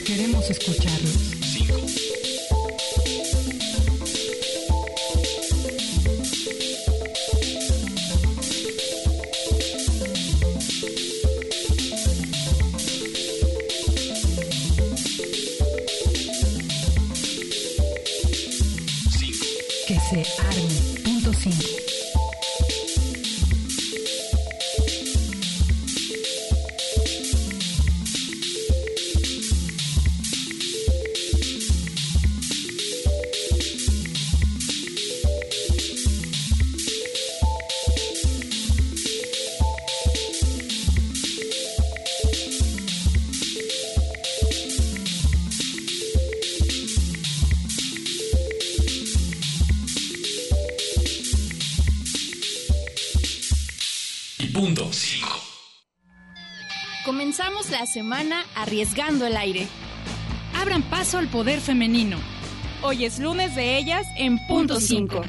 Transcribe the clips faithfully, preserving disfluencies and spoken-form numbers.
Queremos escucharlos. Cinco. Que se arme. Punto cinco. Punto cinco. Comenzamos la semana arriesgando el aire. Abran paso al poder femenino. Hoy es lunes de ellas en Punto cinco.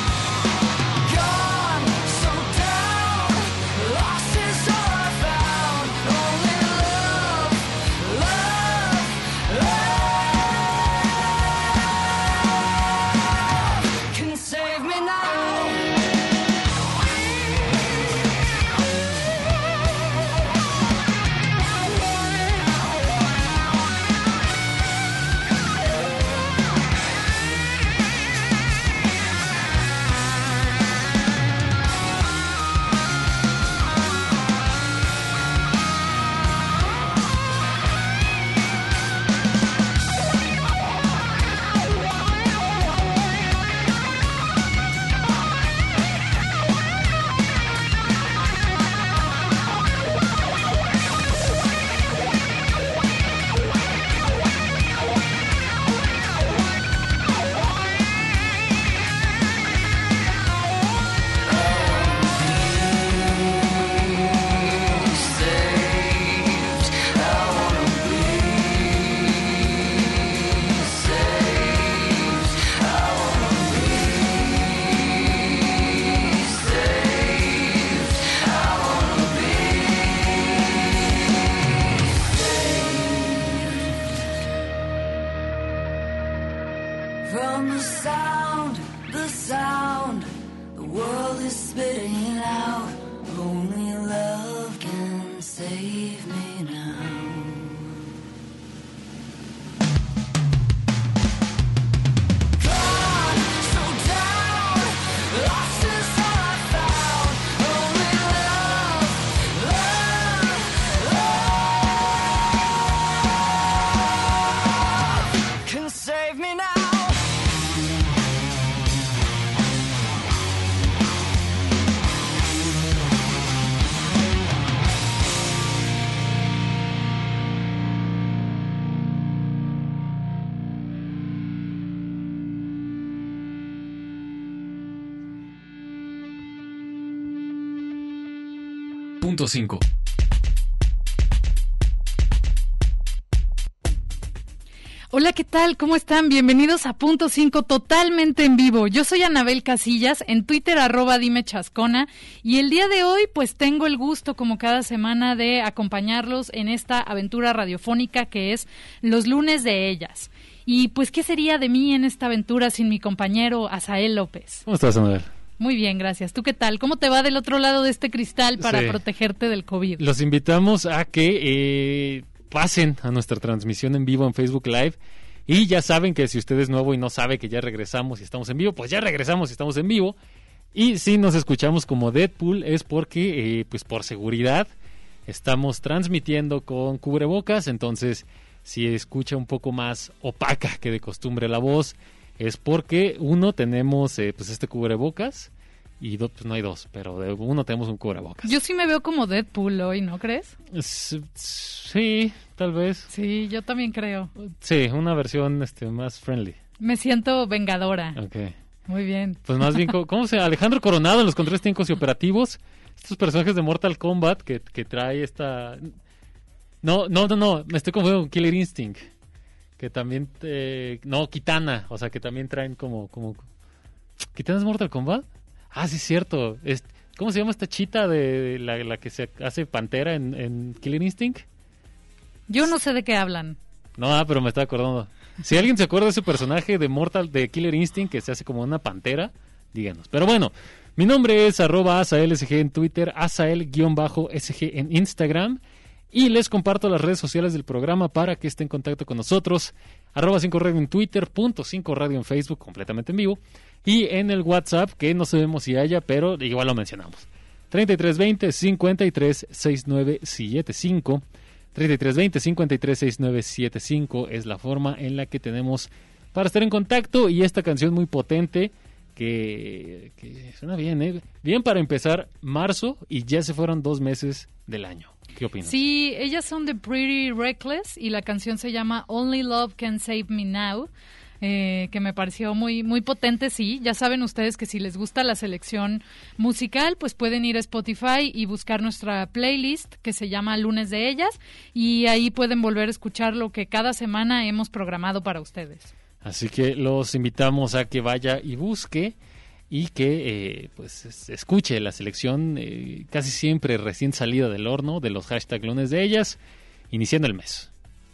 Lost is all I found. the sound, the sound, the world is spitting out. Only love can save me now. Gone, so down, lost is all I found. Only love, love, love can save me now. Punto cinco. Hola, ¿qué tal? ¿Cómo están? Bienvenidos a Punto cinco, totalmente en vivo. Yo soy Anabel Casillas, en Twitter, arroba dime chascona, y el día de hoy, pues tengo el gusto, como cada semana, de acompañarlos en esta aventura radiofónica que es Los Lunes de Ellas. Y pues, ¿qué sería de mí en esta aventura sin mi compañero Asael López? ¿Cómo estás, Anabel? Muy bien, gracias. ¿Tú qué tal? ¿Cómo te va del otro lado de este cristal para Sí. protegerte del COVID? Los invitamos a que eh, pasen a nuestra transmisión en vivo en Facebook Live. Y ya saben que si usted es nuevo y no sabe que ya regresamos y estamos en vivo, pues ya regresamos y estamos en vivo. Y si nos escuchamos como Deadpool es porque, eh, pues por seguridad, estamos transmitiendo con cubrebocas. Entonces, si escucha un poco más opaca que de costumbre la voz, es porque uno tenemos eh, pues este cubrebocas y dos, pues no hay dos, pero de uno tenemos un cubrebocas. Yo sí me veo como Deadpool hoy, ¿no crees? S- Sí, tal vez. Sí, yo también creo. Sí, una versión este más friendly. Me siento vengadora. Okay. Muy bien. Pues más bien, ¿cómo se llama? Alejandro Coronado en los controles técnicos y operativos. Estos personajes de Mortal Kombat que, que trae esta... No, no, no, no, me estoy confundiendo con Killer Instinct. Que también, eh, no, Kitana, o sea, que también traen como, como... ¿Kitana es Mortal Kombat? Ah, sí, es cierto. Es, ¿Cómo se llama esta chita de la, la que se hace pantera en, en Killer Instinct? Yo no sé de qué hablan. No, ah, pero me estaba acordando. Si alguien se acuerda de ese personaje de Mortal, de Killer Instinct, que se hace como una pantera, díganos. Pero bueno, mi nombre es arroba asaelsg en Twitter, asael-sg en Instagram. Y les comparto las redes sociales del programa para que estén en contacto con nosotros. Arroba cinco radio en Twitter, punto cinco radio en Facebook, completamente en vivo. Y en el WhatsApp, que no sabemos si haya, pero igual lo mencionamos. treinta y tres veinte, cincuenta y tres, sesenta y nueve setenta y cinco. treinta y tres veinte, cincuenta y tres, sesenta y nueve setenta y cinco es la forma en la que tenemos para estar en contacto. Y esta canción muy potente que, que suena bien, ¿eh? Bien para empezar marzo y ya se fueron dos meses del año. ¿Qué opinas? Sí, ellas son de Pretty Reckless y la canción se llama Only Love Can Save Me Now, eh, que me pareció muy, muy potente, sí. Ya saben ustedes que si les gusta la selección musical, pues pueden ir a Spotify y buscar nuestra playlist que se llama Lunes de Ellas y ahí pueden volver a escuchar lo que cada semana hemos programado para ustedes. Así que los invitamos a que vaya y busque y que eh, pues es, escuche la selección eh, casi siempre recién salida del horno de los hashtag lunes de ellas, iniciando el mes.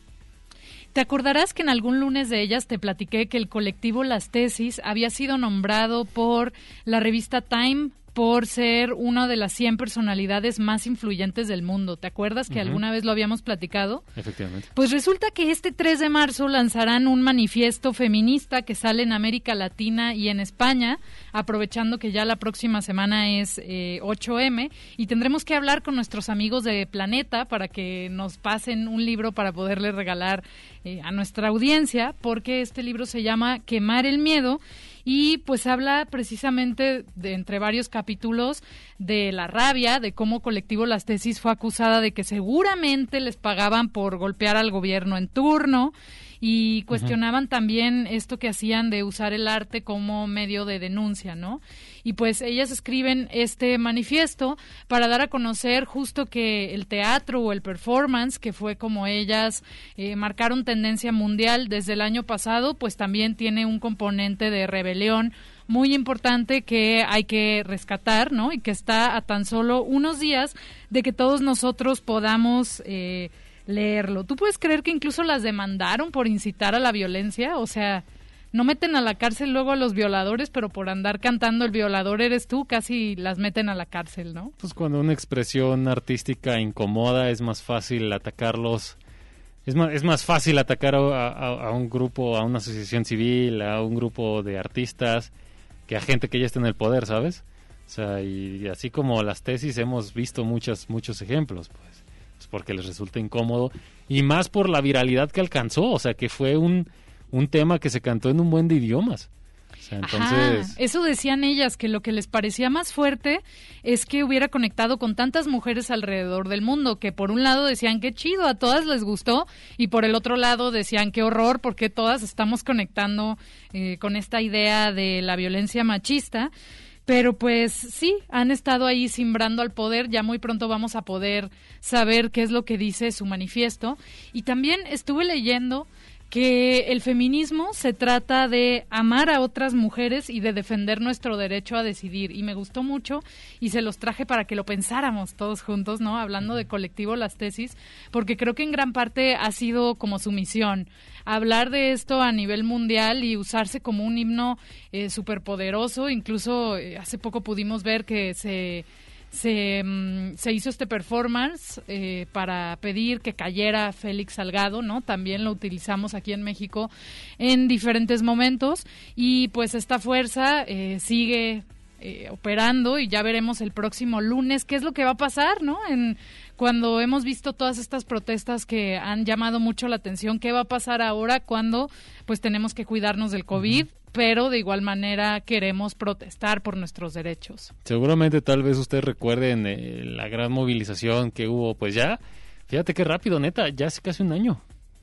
¿Te acordarás que en algún lunes de ellas te platiqué que el colectivo Las Tesis había sido nombrado por la revista Time por ser una de las cien personalidades más influyentes del mundo? ¿Te acuerdas que uh-huh. alguna vez lo habíamos platicado? Efectivamente. Pues resulta que este tres de marzo lanzarán un manifiesto feminista que sale en América Latina y en España, aprovechando que ya la próxima semana es eh, ocho eme, y tendremos que hablar con nuestros amigos de Planeta para que nos pasen un libro para poderle regalar eh, a nuestra audiencia, porque este libro se llama Quemar el Miedo, y pues habla precisamente de, entre varios capítulos, de la rabia, de cómo Colectivo Las Tesis fue acusada de que seguramente les pagaban por golpear al gobierno en turno, y cuestionaban uh-huh. también esto que hacían de usar el arte como medio de denuncia, ¿no? Y pues ellas escriben este manifiesto para dar a conocer justo que el teatro o el performance, que fue como ellas eh, marcaron tendencia mundial desde el año pasado, pues también tiene un componente de rebelión muy importante que hay que rescatar, ¿no? Y que está a tan solo unos días de que todos nosotros podamos eh, leerlo. ¿Tú puedes creer que incluso las demandaron por incitar a la violencia? O sea, no meten a la cárcel luego a los violadores, pero por andar cantando el violador eres tú, casi las meten a la cárcel, ¿no? Pues cuando una expresión artística incomoda es más fácil atacarlos, es más, es más fácil atacar a, a, a un grupo, a una asociación civil, a un grupo de artistas, que a gente que ya está en el poder, ¿sabes? O sea, y así como las tesis hemos visto muchos, muchos ejemplos, pues, pues porque les resulta incómodo, y más por la viralidad que alcanzó, o sea, que fue un, un tema que se cantó en un buen de idiomas. O sea, entonces... Ajá, eso decían ellas, que lo que les parecía más fuerte es que hubiera conectado con tantas mujeres alrededor del mundo, que por un lado decían qué chido, a todas les gustó, y por el otro lado decían qué horror, porque todas estamos conectando eh, con esta idea de la violencia machista. Pero pues sí, han estado ahí simbrando al poder, ya muy pronto vamos a poder saber qué es lo que dice su manifiesto. Y también estuve leyendo que el feminismo se trata de amar a otras mujeres y de defender nuestro derecho a decidir, y me gustó mucho y se los traje para que lo pensáramos todos juntos, ¿no? Hablando de colectivo Las Tesis, porque creo que en gran parte ha sido como su misión, hablar de esto a nivel mundial y usarse como un himno eh, superpoderoso. Incluso eh, hace poco pudimos ver que se... Se, um, se hizo este performance eh, para pedir que cayera Félix Salgado, ¿no? También lo utilizamos aquí en México en diferentes momentos, y pues esta fuerza eh, sigue eh, operando, y ya veremos el próximo lunes qué es lo que va a pasar, ¿no? En cuando hemos visto todas estas protestas que han llamado mucho la atención, ¿qué va a pasar ahora cuando pues tenemos que cuidarnos del COVID? Uh-huh. Pero de igual manera queremos protestar por nuestros derechos. Seguramente tal vez ustedes recuerden eh, la gran movilización que hubo, pues ya, fíjate qué rápido, neta, ya hace casi un año.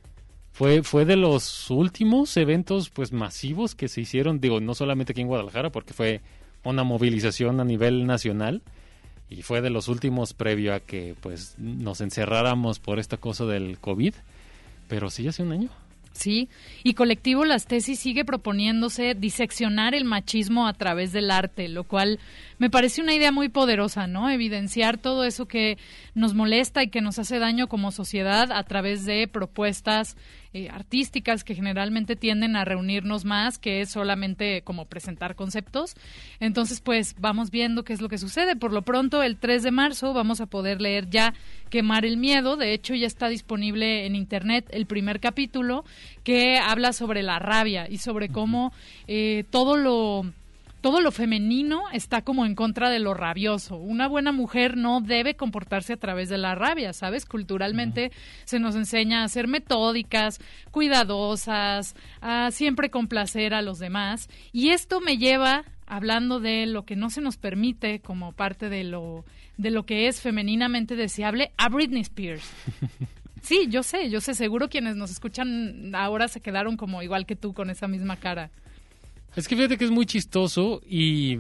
Fue fue de los últimos eventos pues masivos que se hicieron, digo, no solamente aquí en Guadalajara, porque fue una movilización a nivel nacional, y fue de los últimos previo a que pues nos encerráramos por esta cosa del COVID, pero sí hace un año. Sí, y Colectivo Las Tesis sigue proponiéndose diseccionar el machismo a través del arte, lo cual me parece una idea muy poderosa, ¿no? Evidenciar todo eso que nos molesta y que nos hace daño como sociedad a través de propuestas eh, artísticas que generalmente tienden a reunirnos más que solamente como presentar conceptos. Entonces, pues vamos viendo qué es lo que sucede. Por lo pronto, el tres de marzo vamos a poder leer ya Quemar el Miedo. De hecho, ya está disponible en internet el primer capítulo, que habla sobre la rabia y sobre cómo eh, todo lo todo lo femenino está como en contra de lo rabioso. Una buena mujer no debe comportarse a través de la rabia, ¿sabes? Culturalmente uh-huh. se nos enseña a ser metódicas, cuidadosas, a siempre complacer a los demás, y esto me lleva, hablando de lo que no se nos permite como parte de lo de lo que es femeninamente deseable, a Britney Spears. Sí, yo sé, yo sé, seguro quienes nos escuchan ahora se quedaron como igual que tú con esa misma cara. Es que fíjate que es muy chistoso y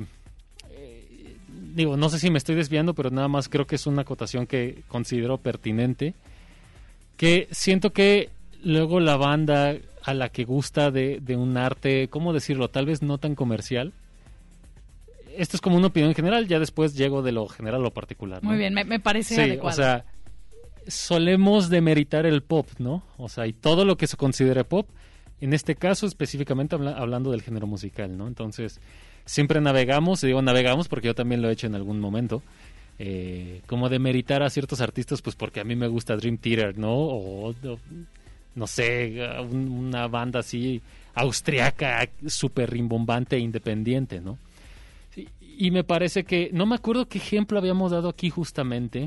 eh, digo, no sé si me estoy desviando, pero nada más creo que es una acotación que considero pertinente, que siento que luego la banda a la que gusta de, de un arte, ¿cómo decirlo? Tal vez no tan comercial. Esto es como una opinión general, ya después llego de lo general a lo particular, ¿no? Muy bien, me, me parece sí, adecuado. O sea, solemos demeritar el pop, ¿no? O sea, y todo lo que se considere pop, en este caso específicamente habla, hablando del género musical, ¿no? Entonces, siempre navegamos, y digo navegamos porque yo también lo he hecho en algún momento, eh, como demeritar a ciertos artistas, pues porque a mí me gusta Dream Theater, ¿no? O, o no sé, un, una banda así austriaca, súper rimbombante e independiente, ¿no? Y, y me parece que, no me acuerdo qué ejemplo habíamos dado aquí justamente,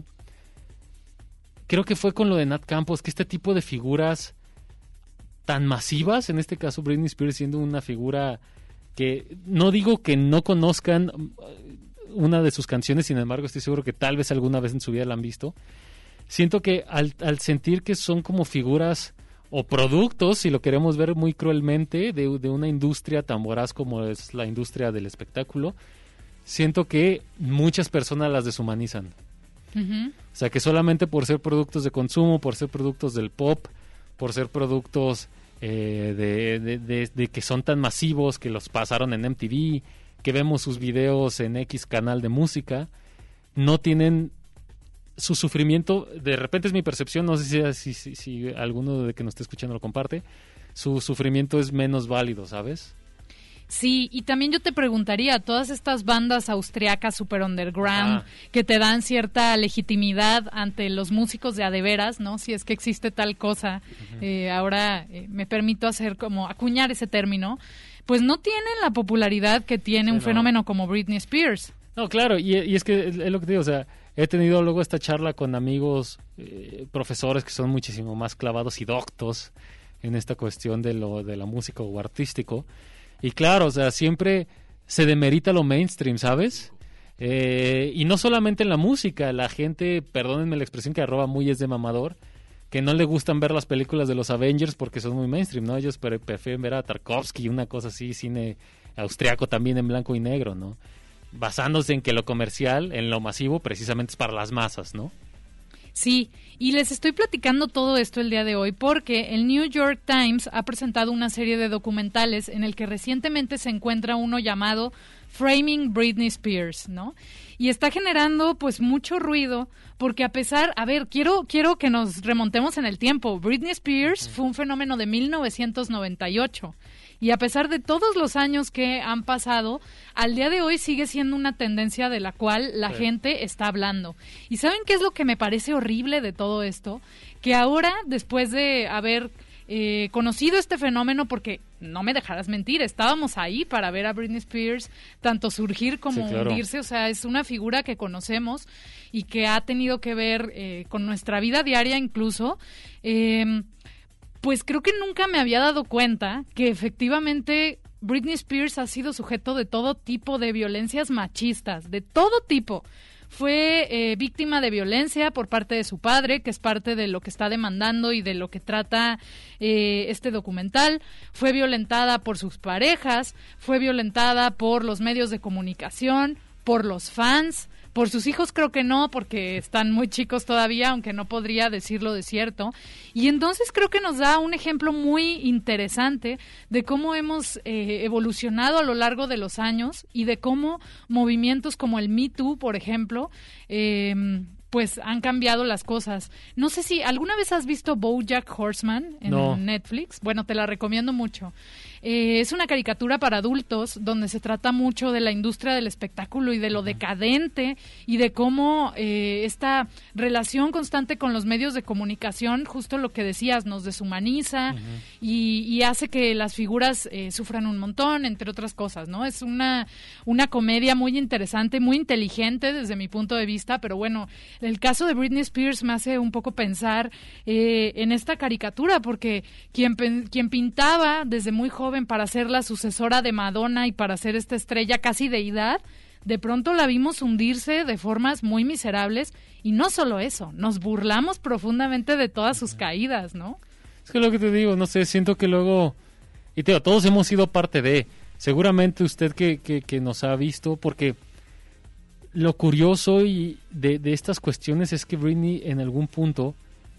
creo que fue con lo de Nat Campos, que este tipo de figuras tan masivas, en este caso Britney Spears siendo una figura que no digo que no conozcan una de sus canciones, sin embargo estoy seguro que tal vez alguna vez en su vida la han visto. Siento que al, al sentir que son como figuras o productos, si lo queremos ver muy cruelmente, de, de una industria tan voraz como es la industria del espectáculo, siento que muchas personas las deshumanizan. Uh-huh. O sea, que solamente por ser productos de consumo, por ser productos del pop, por ser productos eh, de, de, de, de que son tan masivos, que los pasaron en M T V, que vemos sus videos en X canal de música, no tienen su sufrimiento, de repente es mi percepción, no sé si, si, si, si alguno de que nos esté escuchando lo comparte, su sufrimiento es menos válido, ¿sabes? Sí, y también yo te preguntaría, todas estas bandas austriacas super underground Ah. que te dan cierta legitimidad ante los músicos de a de veras, ¿no? Si es que existe tal cosa, uh-huh. eh, ahora eh, me permito hacer como acuñar ese término, pues no tienen la popularidad que tiene sí, un no. fenómeno como Britney Spears. No, claro, y, y es que es, es lo que te digo, o sea, he tenido luego esta charla con amigos, eh, profesores que son muchísimo más clavados y doctos en esta cuestión de lo de la música o artístico. Y claro, o sea, siempre se demerita lo mainstream, ¿sabes? Eh, y no solamente en la música, la gente, perdónenme la expresión que arroba muy es de mamador, que no le gustan ver las películas de los Avengers porque son muy mainstream, ¿no? Ellos pre- prefieren ver a Tarkovsky, una cosa así, cine austriaco también en blanco y negro, ¿no? Basándose en que lo comercial, en lo masivo, precisamente es para las masas, ¿no? Sí, y les estoy platicando todo esto el día de hoy porque el New York Times ha presentado una serie de documentales en el que recientemente se encuentra uno llamado Framing Britney Spears, ¿no? Y está generando pues mucho ruido porque a pesar, a ver, quiero quiero que nos remontemos en el tiempo. Britney Spears uh-huh. fue un fenómeno de mil novecientos noventa y ocho. Y a pesar de todos los años que han pasado, al día de hoy sigue siendo una tendencia de la cual la sí. gente está hablando. ¿Y saben qué es lo que me parece horrible de todo esto? Que ahora, después de haber eh, conocido este fenómeno, porque no me dejarás mentir, estábamos ahí para ver a Britney Spears tanto surgir como sí, claro. hundirse, o sea, es una figura que conocemos y que ha tenido que ver eh, con nuestra vida diaria incluso. Eh, Pues creo que nunca me había dado cuenta que efectivamente Britney Spears ha sido sujeto de todo tipo de violencias machistas, de todo tipo. Fue eh, víctima de violencia por parte de su padre, que es parte de lo que está demandando y de lo que trata eh, este documental. Fue violentada por sus parejas, fue violentada por los medios de comunicación, por los fans. Por sus hijos creo que no, porque están muy chicos todavía, aunque no podría decirlo de cierto. Y entonces creo que nos da un ejemplo muy interesante de cómo hemos eh, evolucionado a lo largo de los años y de cómo movimientos como el Me Too, por ejemplo, eh, pues han cambiado las cosas. No sé si alguna vez has visto BoJack Horseman en no. Netflix. Bueno, te la recomiendo mucho. Eh, es una caricatura para adultos donde se trata mucho de la industria del espectáculo y de lo decadente y de cómo eh, esta relación constante con los medios de comunicación, justo lo que decías, nos deshumaniza uh-huh. y, y hace que las figuras eh, sufran un montón, entre otras cosas, ¿no? Es una, una comedia muy interesante, muy inteligente desde mi punto de vista, pero bueno, el caso de Britney Spears me hace un poco pensar eh, en esta caricatura, porque quien, quien pintaba desde muy joven para ser la sucesora de Madonna y para ser esta estrella casi deidad, de pronto la vimos hundirse de formas muy miserables y no solo eso, nos burlamos profundamente de todas sus caídas, ¿no? Es que lo que te digo, no sé, siento que luego, y te digo, todos hemos sido parte de, seguramente usted que, que, que nos ha visto, porque lo curioso y de, de estas cuestiones es que Britney en algún punto,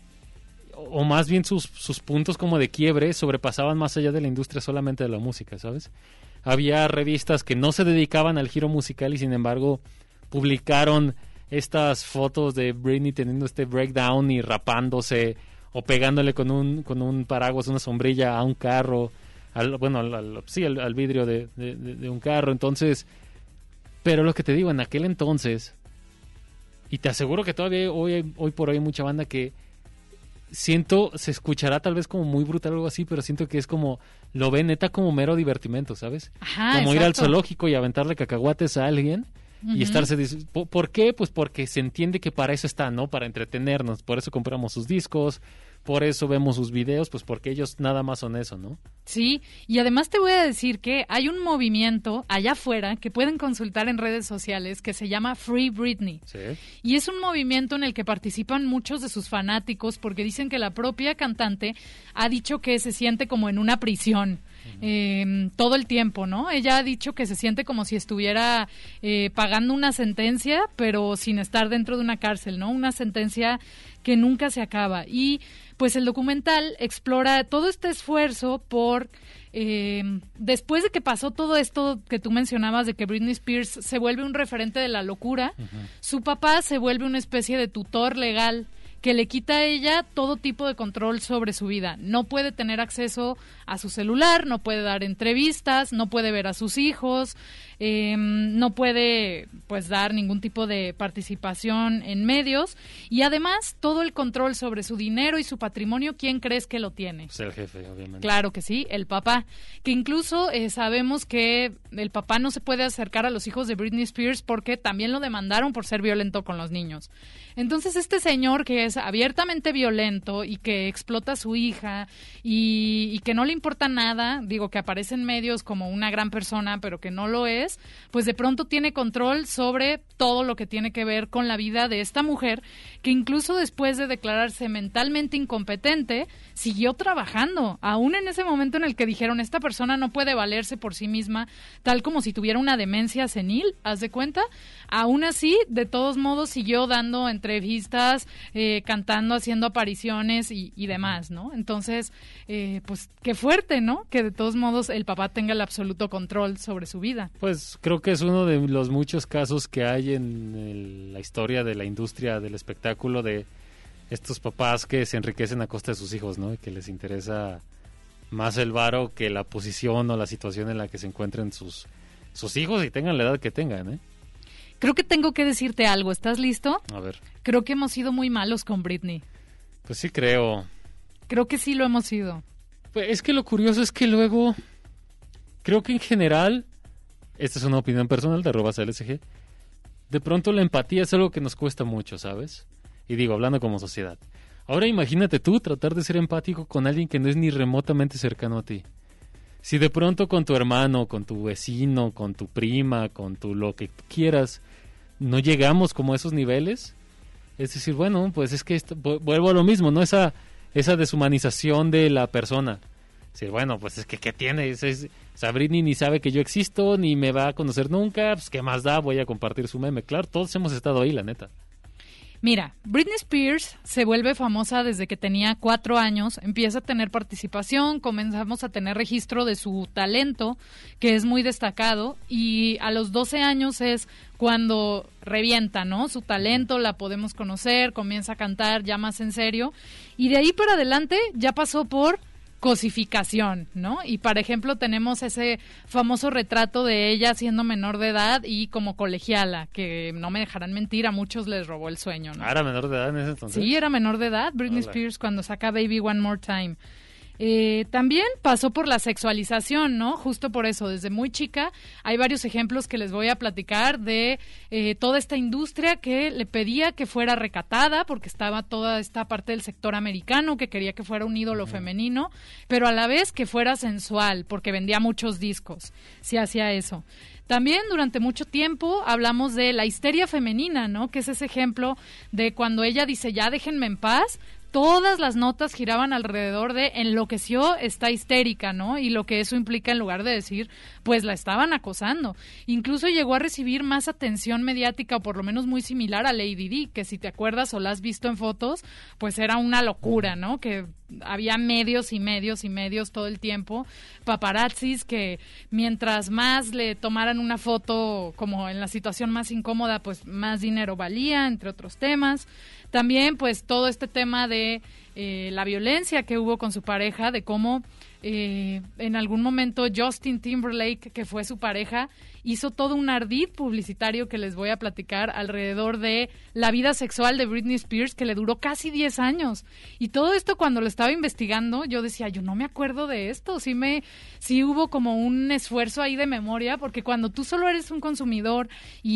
o más bien sus, sus puntos como de quiebre sobrepasaban más allá de la industria solamente de la música, ¿sabes? Había revistas que no se dedicaban al giro musical y sin embargo publicaron estas fotos de Britney teniendo este breakdown y rapándose o pegándole con un con un paraguas, una sombrilla a un carro, al, bueno, al, al, sí, al, al vidrio de, de, de un carro. Entonces, pero lo que te digo, en aquel entonces, y te aseguro que todavía hoy, hoy por hoy hay mucha banda que siento, se escuchará tal vez como muy brutal o algo así, pero siento que es como, lo ve neta como mero divertimento, ¿sabes? Ajá, como exacto. Ir al zoológico y aventarle cacahuates a alguien uh-huh. y estarse... ¿Por, ¿Por qué? Pues porque se entiende que para eso está, ¿no? Para entretenernos, por eso compramos sus discos, por eso vemos sus videos, pues porque ellos nada más son eso, ¿no? Sí, y además te voy a decir que hay un movimiento allá afuera que pueden consultar en redes sociales que se llama Free Britney. Sí. Y es un movimiento en el que participan muchos de sus fanáticos porque dicen que la propia cantante ha dicho que se siente como en una prisión. Uh-huh. Eh, todo el tiempo, ¿no? Ella ha dicho que se siente como si estuviera eh, pagando una sentencia, pero sin estar dentro de una cárcel, ¿no? Una sentencia que nunca se acaba. Y pues el documental explora todo este esfuerzo por, eh, después de que pasó todo esto que tú mencionabas de que Britney Spears se vuelve un referente de la locura, uh-huh. su papá se vuelve una especie de tutor legal que le quita a ella todo tipo de control sobre su vida. No puede tener acceso a su celular, no puede dar entrevistas, no puede ver a sus hijos, eh, no puede pues dar ningún tipo de participación en medios y además todo el control sobre su dinero y su patrimonio, ¿quién crees que lo tiene? Pues el jefe, obviamente. Claro que sí, el papá, que incluso eh, sabemos que el papá no se puede acercar a los hijos de Britney Spears porque también lo demandaron por ser violento con los niños. Entonces este señor que es abiertamente violento y que explota a su hija y, y que no le importa nada, digo que aparece en medios como una gran persona pero que no lo es, pues de pronto tiene control sobre todo lo que tiene que ver con la vida de esta mujer que incluso después de declararse mentalmente incompetente siguió trabajando, aún en ese momento en el que dijeron esta persona no puede valerse por sí misma, tal como si tuviera una demencia senil, ¿haz de cuenta? Aún así, de todos modos, siguió dando entrevistas, eh, cantando, haciendo apariciones y, y demás, ¿no? Entonces, eh, pues qué fuerte, ¿no? Que de todos modos el papá tenga el absoluto control sobre su vida. Pues creo que es uno de los muchos casos que hay en el- la historia de la industria del espectáculo de estos papás que se enriquecen a costa de sus hijos, ¿no? Y que les interesa más el varo que la posición o la situación en la que se encuentren sus, sus hijos y tengan la edad que tengan, ¿eh? Creo que tengo que decirte algo, ¿estás listo? A ver, Creo que hemos sido muy malos con Britney. pues sí creo. Creo que sí lo hemos sido. Pues es que lo curioso es que luego, creo que en general, esta es una opinión personal de arroba L S G, de pronto la empatía es algo que nos cuesta mucho, ¿sabes? Y digo, hablando como sociedad. Ahora imagínate tú tratar de ser empático con alguien que no es ni remotamente cercano a ti. Si de pronto con tu hermano, con tu vecino, con tu prima, con tu lo que tú quieras, no llegamos como a esos niveles, es decir, bueno, pues es que esto- vu- vuelvo a lo mismo, ¿no? Esa, esa deshumanización de la persona. Decir, bueno, pues es que ¿qué tiene? Es, es, o sea, Britney ni sabe que yo existo, ni me va a conocer nunca, pues ¿qué más da? Voy a compartir su meme. Claro, todos hemos estado ahí, la neta. Mira, Britney Spears se vuelve famosa desde que tenía cuatro años, empieza a tener participación, comenzamos a tener registro de su talento, que es muy destacado, y a los doce años es cuando revienta, ¿no? Su talento, la podemos conocer, comienza a cantar ya más en serio, y de ahí para adelante ya pasó por cosificación, ¿no? Y, por ejemplo, tenemos ese famoso retrato de ella siendo menor de edad y como colegiala, que no me dejarán mentir, a muchos les robó el sueño, ¿no? Ah, era menor de edad en ese entonces. Sí, era menor de edad, Britney Hola. Spears, cuando saca Baby One More Time. Eh, también pasó por la sexualización, ¿no? Justo por eso, desde muy chica hay varios ejemplos que les voy a platicar de eh, toda esta industria que le pedía que fuera recatada, porque estaba toda esta parte del sector americano que quería que fuera un ídolo femenino, pero a la vez que fuera sensual, porque vendía muchos discos, si hacía eso. También durante mucho tiempo hablamos de la histeria femenina, ¿no? Que es ese ejemplo de cuando ella dice, ya déjenme en paz, todas las notas giraban alrededor de enloqueció, está histérica, ¿no? Y lo que eso implica en lugar de decir, pues la estaban acosando. Incluso llegó a recibir más atención mediática, o por lo menos muy similar a Lady Di, que si te acuerdas o la has visto en fotos, pues era una locura, ¿no? Que había medios y medios y medios todo el tiempo, paparazzis que mientras más le tomaran una foto como en la situación más incómoda, pues más dinero valía, entre otros temas. También pues todo este tema de eh, la violencia que hubo con su pareja, de cómo eh, en algún momento Justin Timberlake, que fue su pareja, hizo todo un ardid publicitario que les voy a platicar alrededor de la vida sexual de Britney Spears, que le duró casi diez años. Y todo esto cuando lo estaba investigando, yo decía, yo no me acuerdo de esto. Sí, me, sí hubo como un esfuerzo ahí de memoria, porque cuando tú solo eres un consumidor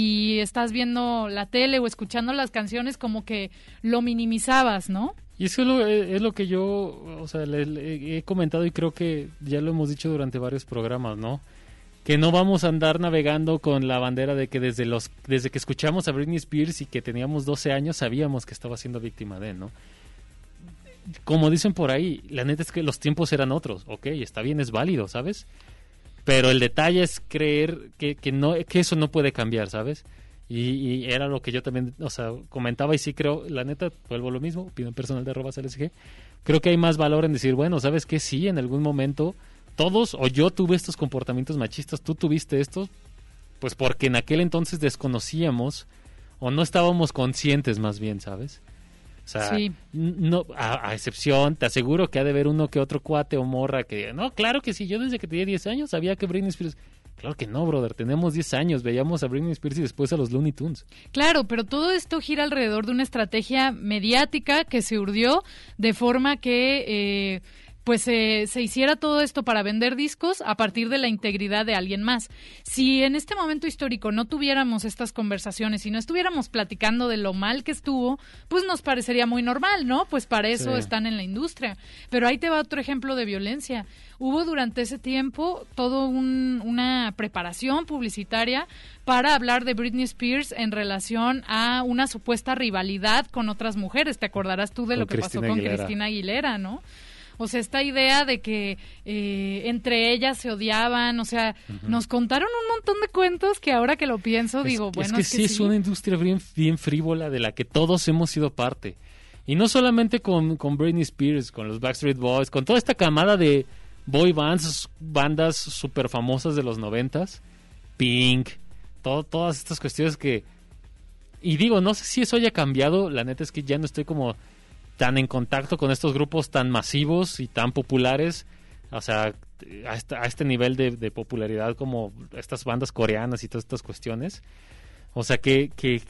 y estás viendo la tele o escuchando las canciones, como que lo minimizabas, ¿no? Y eso es lo, es lo que yo, o sea, le, le he comentado y creo que ya lo hemos dicho durante varios programas, ¿no? Que no vamos a andar navegando con la bandera de que desde los desde que escuchamos a Britney Spears y que teníamos doce años sabíamos que estaba siendo víctima de, ¿no? Como dicen por ahí, la neta es que los tiempos eran otros, ok, está bien, es válido, ¿sabes? Pero el detalle es creer que, que, no, que eso no puede cambiar, ¿sabes? Y, y era lo que yo también, o sea, comentaba y sí creo, la neta, vuelvo a lo mismo, opinión personal de arroba C L S G, creo que hay más valor en decir, bueno, ¿sabes qué? Sí, en algún momento todos o yo tuve estos comportamientos machistas, tú tuviste estos, pues porque en aquel entonces desconocíamos o no estábamos conscientes más bien, ¿sabes? O O sea, Sí. no, a, a excepción, te aseguro que ha de haber uno que otro cuate o morra que, no, claro que sí, yo desde que tenía diez años sabía que Britney Spears... Claro que no, brother, tenemos diez años, veíamos a Britney Spears y después a los Looney Tunes. Claro, pero todo esto gira alrededor de una estrategia mediática que se urdió de forma que... Eh, pues eh, se hiciera todo esto para vender discos a partir de la integridad de alguien más. Si en este momento histórico no tuviéramos estas conversaciones y no estuviéramos platicando de lo mal que estuvo, pues nos parecería muy normal, ¿no? Pues para eso Sí. están en la industria. Pero ahí te va otro ejemplo de violencia. Hubo durante ese tiempo todo un, una preparación publicitaria para hablar de Britney Spears en relación a una supuesta rivalidad con otras mujeres. Te acordarás tú de Con lo que Cristina pasó con Aguilera. Cristina Aguilera, ¿no? O sea, esta idea de que eh, entre ellas se odiaban, o sea, uh-huh. nos contaron un montón de cuentos que ahora que lo pienso, es, digo, bueno, es que, es que sí, sí es una industria bien, bien frívola de la que todos hemos sido parte. Y no solamente con, con Britney Spears, con los Backstreet Boys, con toda esta camada de boy bands, bandas súper famosas de los noventas, Pink, todo, todas estas cuestiones que... Y digo, no sé si eso haya cambiado, la neta es que ya no estoy como... tan en contacto con estos grupos tan masivos y tan populares, o sea, a este, a este nivel de, de popularidad como estas bandas coreanas y todas estas cuestiones. O sea, que, que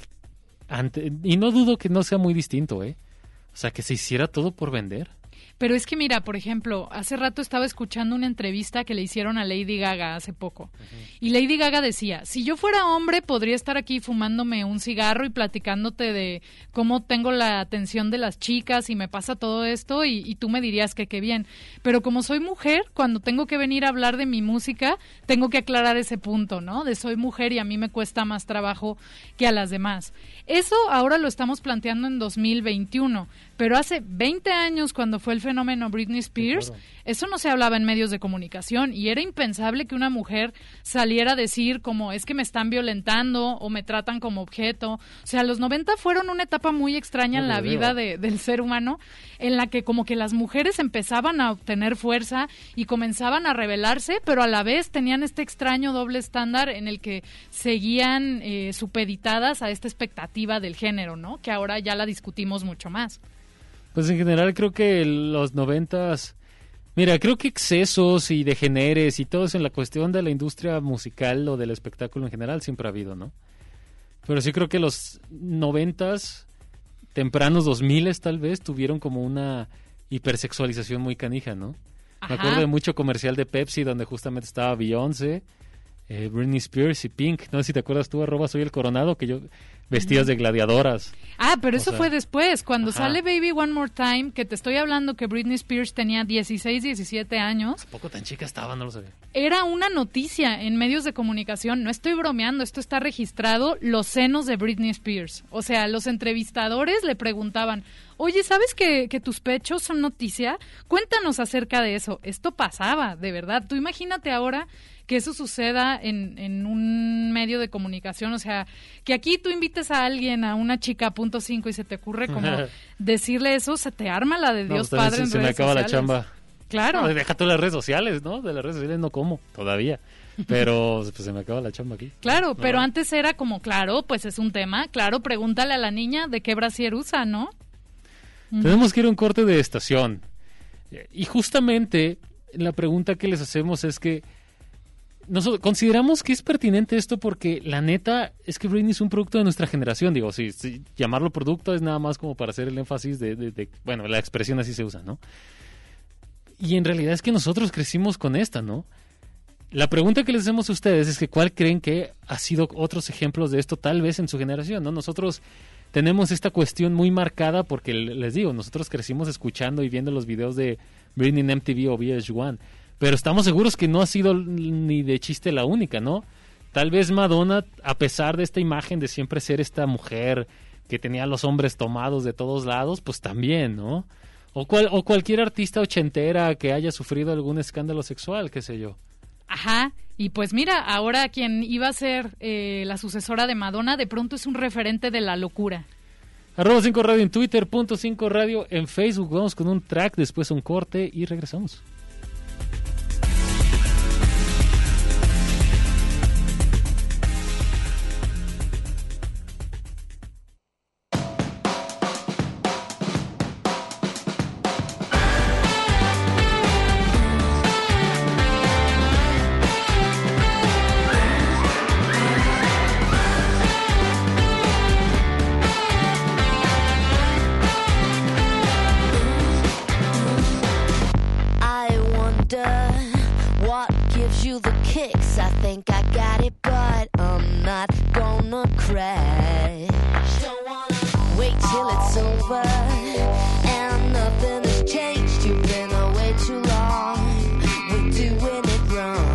ante, y no dudo que no sea muy distinto, ¿eh? O sea, que se hiciera todo por vender. Pero es que mira, por ejemplo, hace rato estaba escuchando una entrevista que le hicieron a Lady Gaga hace poco. Uh-huh. Y Lady Gaga decía, si yo fuera hombre podría estar aquí fumándome un cigarro y platicándote de cómo tengo la atención de las chicas y me pasa todo esto y, y tú me dirías que qué bien. Pero como soy mujer, cuando tengo que venir a hablar de mi música, tengo que aclarar ese punto, ¿no? De soy mujer y a mí me cuesta más trabajo que a las demás. Eso ahora lo estamos planteando en dos mil veintiuno, pero hace veinte años cuando fue el fenómeno Britney Spears, sí, claro. Eso no se hablaba en medios de comunicación y era impensable que una mujer saliera a decir como es que me están violentando o me tratan como objeto. O sea, los noventa fueron una etapa muy extraña no, en la vida de, del ser humano en la que como que las mujeres empezaban a obtener fuerza y comenzaban a rebelarse, pero a la vez tenían este extraño doble estándar en el que seguían eh, supeditadas a esta expectativa del género, ¿no? Que ahora ya la discutimos mucho más. Pues en general creo que los noventas, mira, creo que excesos y degeneres y todo eso en la cuestión de la industria musical o del espectáculo en general siempre ha habido, ¿no? Pero sí creo que los noventas, tempranos dos miles tal vez, tuvieron como una hipersexualización muy canija, ¿no? Ajá. Me acuerdo de mucho comercial de Pepsi donde justamente estaba Beyoncé, eh, Britney Spears y Pink. No sé si te acuerdas tú, arroba soy el Coronado, que yo... vestidas de gladiadoras. Ah, pero eso o sea, fue después, cuando ajá. sale Baby One More Time, que te estoy hablando que Britney Spears tenía dieciséis, diecisiete años. ¿A poco tan chica estaba? No lo sabía. Era una noticia en medios de comunicación, no estoy bromeando, esto está registrado, los senos de Britney Spears. O sea, los entrevistadores le preguntaban, oye, ¿sabes que, que tus pechos son noticia? Cuéntanos acerca de eso. Esto pasaba, de verdad. Tú imagínate ahora que eso suceda en, en un medio de comunicación, o sea, que aquí tú invites a alguien, a una chica a punto cinco y se te ocurre como decirle eso, se te arma la de Dios no, Padre se, en se redes me acaba sociales. la chamba. Claro. No, deja tú las redes sociales, ¿no? De las redes sociales no como, todavía. Pero pues se me acaba la chamba aquí. Claro, no, pero no. antes era como, claro, pues es un tema, claro, pregúntale a la niña de qué brasier usa, ¿no? Tenemos que ir a un corte de estación. Y justamente la pregunta que les hacemos es que nosotros consideramos que es pertinente esto porque la neta es que Britney es un producto de nuestra generación. Digo, si, si llamarlo producto es nada más como para hacer el énfasis de, de, de, bueno, la expresión así se usa, ¿no? Y en realidad es que nosotros crecimos con esta, ¿no? La pregunta que les hacemos a ustedes es que ¿cuál creen que ha sido otros ejemplos de esto tal vez en su generación, ¿no? Nosotros tenemos esta cuestión muy marcada porque, les digo, nosotros crecimos escuchando y viendo los videos de Britney en M T V o V H uno. Pero estamos seguros que no ha sido ni de chiste la única, ¿no? Tal vez Madonna, a pesar de esta imagen de siempre ser esta mujer que tenía a los hombres tomados de todos lados, pues también, ¿no? O, cual, o cualquier artista ochentera que haya sufrido algún escándalo sexual, qué sé yo. Ajá, y pues mira, ahora quien iba a ser eh, la sucesora de Madonna, de pronto es un referente de la locura. Arroba cinco Radio en Twitter, punto cinco Radio en Facebook. Vamos con un track, después un corte y regresamos. kicks. I think I got it, but I'm not gonna crash. Don't wanna wait till it's over and nothing has changed. You've been away too long. We're doing it wrong.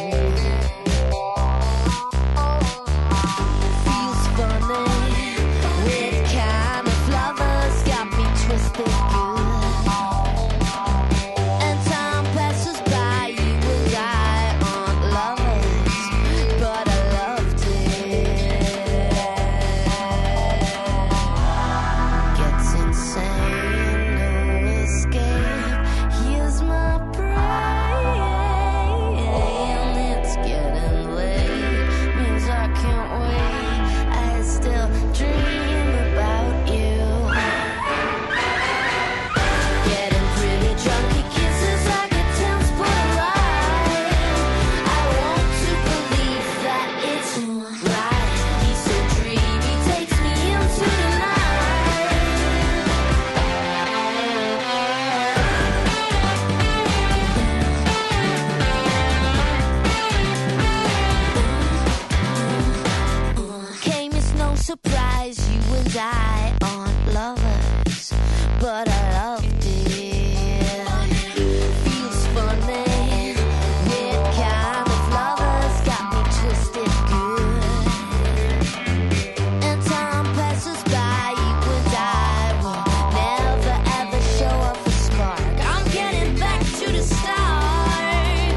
Feels funny. Weird kind of lovers got me twisted good. Surprise, you and I aren't lovers, but I loved it. Feels funny, weird kind of lovers got me twisted good. And time passes by, you and I will never ever show off a spark. I'm getting back to the start.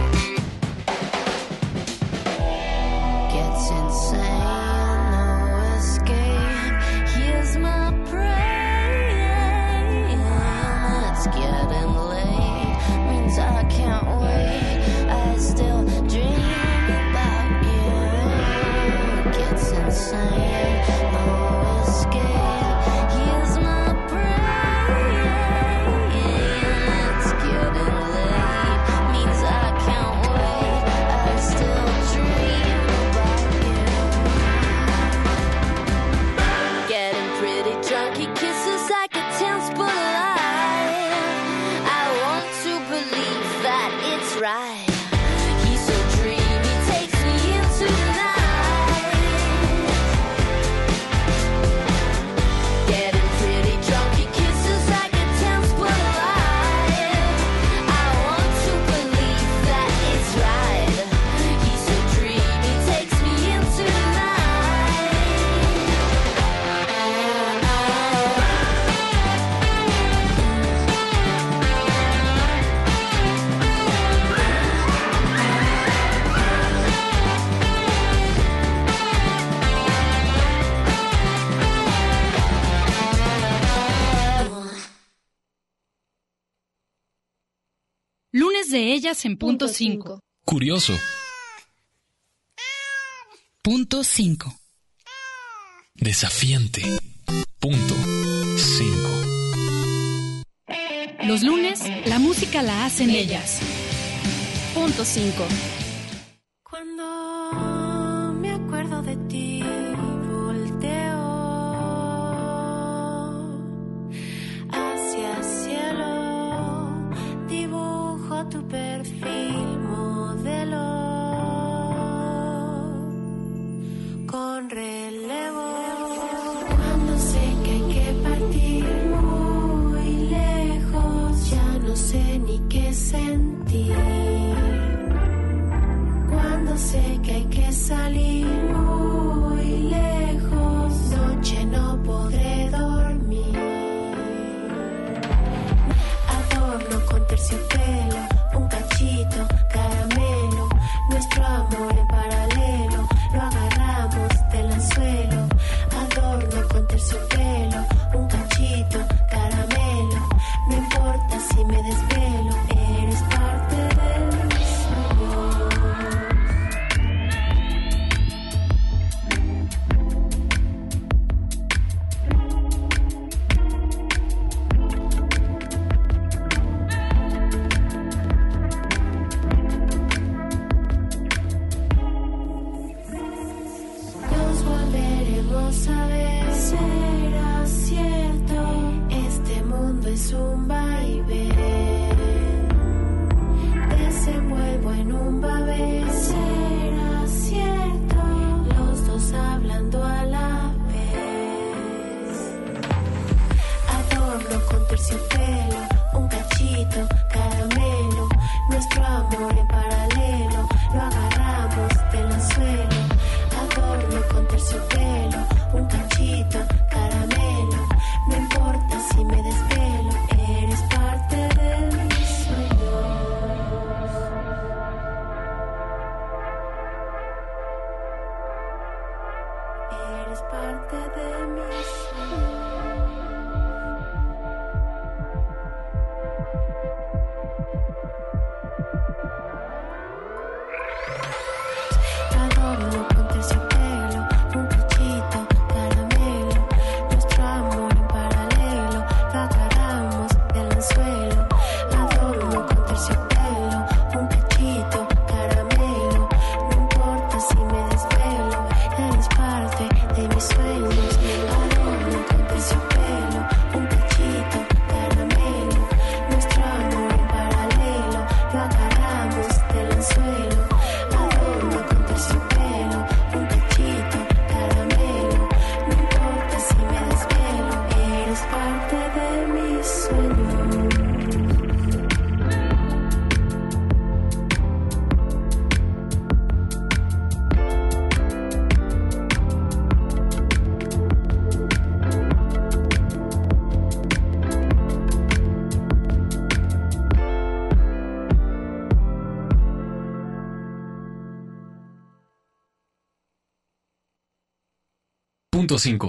Gets insane. De ellas en punto cinco. Curioso. Punto cinco. Desafiante. Punto cinco. Los lunes, la música la hacen ellas. Punto cinco. Cuando me acuerdo de ti, volteo hacia el cielo, dibujo tu perfil modelo con relevo. Cuando sé que hay que partir muy lejos, ya no sé ni qué sentir. Cuando sé que hay que salir muy lejos, noche no podré dormir. Adorno con terciopelo, un cachito, caramelo, nuestro amor en paralelo, lo agarramos del anzuelo. Adorno con terciopelo, un cachito, caramelo, no importa si me desvelo, eres parte del sabor. Nos volveremos a ver, será cierto, este mundo es un vaivén. Desenvuelvo en un babel. terciopelo, un cachito, caramelo. Nuestro amor en paralelo, lo agarramos del anzuelo. Adorno con terciopelo, un cachito, caramelo. No importa si me desvelo, eres parte de mis sueños. Eres parte de mis sueños. Adorno con terciopelo, un cachito, caramelo. Nuestro amor en paralelo, lo agarramos del anzuelo. Adorno con terciopelo, un cachito, caramelo. No importa si me desvelo, eres parte de mis sueños. Adorno con terciopelo, un cachito, caramelo. Nuestro amor en paralelo, lo agarramos del anzuelo. Adorno con terciopelo, un cachito, caramelo. No importa si me desvelo, eres parte de mis sueños. Punto cinco.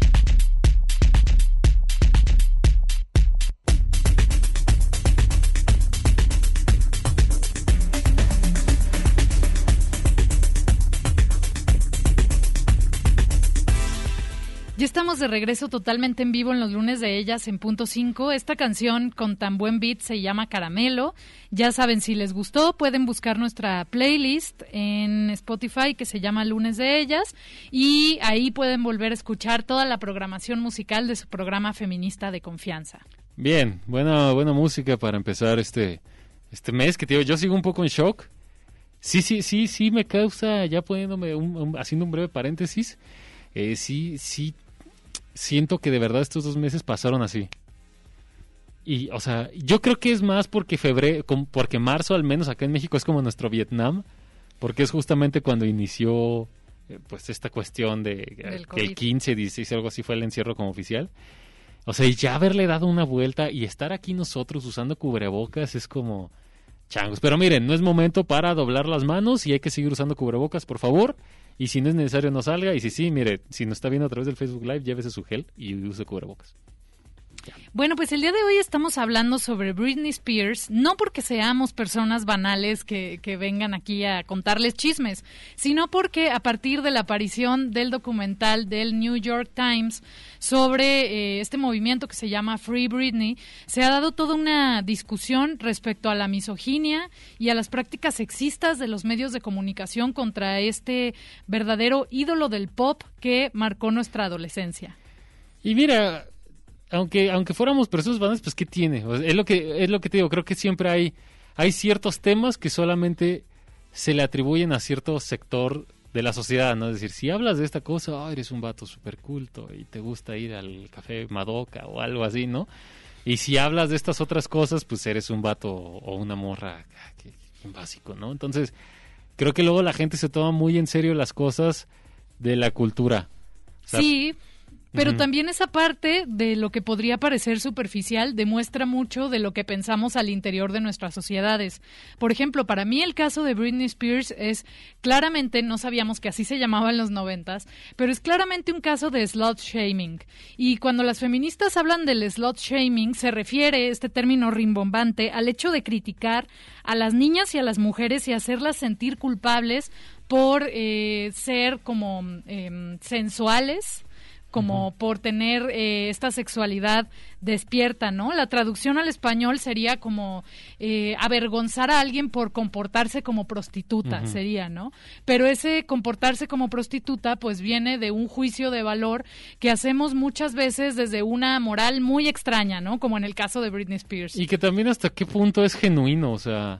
Ya estamos de regreso totalmente en vivo en los lunes de ellas en punto cinco. Esta canción con tan buen beat se llama Caramelo. Ya saben, si les gustó, pueden buscar nuestra playlist en Spotify que se llama Lunes de Ellas y ahí pueden volver a escuchar toda la programación musical de su programa feminista de confianza. Bien, buena, buena música para empezar este, este mes, que te digo, yo sigo un poco en shock. Sí, sí, sí, sí me causa, ya poniéndome, un, un, haciendo un breve paréntesis, eh, sí, sí, siento que de verdad estos dos meses pasaron así. Y, o sea, yo creo que es más porque febrero, porque marzo, al menos acá en México, es como nuestro Vietnam, porque es justamente cuando inició, eh, pues, esta cuestión de eh, que el quince, dieciséis, algo así fue el encierro como oficial. O sea, y ya haberle dado una vuelta y estar aquí nosotros usando cubrebocas es como changos. Pero miren, no es momento para doblar las manos y hay que seguir usando cubrebocas, por favor. Y si no es necesario, no salga. Y si sí, mire, si nos está viendo a través del Facebook Live, llévese su gel y use cubrebocas. Bueno, pues el día de hoy estamos hablando sobre Britney Spears, no porque seamos personas banales que, que vengan aquí a contarles chismes, sino porque a partir de la aparición del documental del New York Times sobre eh, este movimiento que se llama Free Britney, se ha dado toda una discusión respecto a la misoginia y a las prácticas sexistas de los medios de comunicación contra este verdadero ídolo del pop que marcó nuestra adolescencia. Y mira, aunque aunque fuéramos personas banales, pues ¿qué tiene? O sea, es lo que es lo que te digo, creo que siempre hay hay ciertos temas que solamente se le atribuyen a cierto sector de la sociedad, ¿no? Es decir, si hablas de esta cosa, oh, eres un vato súper culto y te gusta ir al café Madoka o algo así, ¿no? Y si hablas de estas otras cosas, pues eres un vato o una morra que, que básico, ¿no? Entonces, creo que luego la gente se toma muy en serio las cosas de la cultura. O sea, sí, pero uh-huh. también esa parte de lo que podría parecer superficial demuestra mucho de lo que pensamos al interior de nuestras sociedades. Por ejemplo, para mí el caso de Britney Spears es claramente, no sabíamos que así se llamaba en los noventas, pero es claramente un caso de slut shaming. Y cuando las feministas hablan del slut shaming, se refiere este término rimbombante al hecho de criticar a las niñas y a las mujeres y hacerlas sentir culpables por eh, ser como eh, sensuales, como uh-huh. por tener eh, esta sexualidad despierta, ¿no? La traducción al español sería como eh, avergonzar a alguien por comportarse como prostituta, uh-huh. sería, ¿no? Pero ese comportarse como prostituta, pues viene de un juicio de valor que hacemos muchas veces desde una moral muy extraña, ¿no? Como en el caso de Britney Spears. Y que también hasta qué punto es genuino, o sea,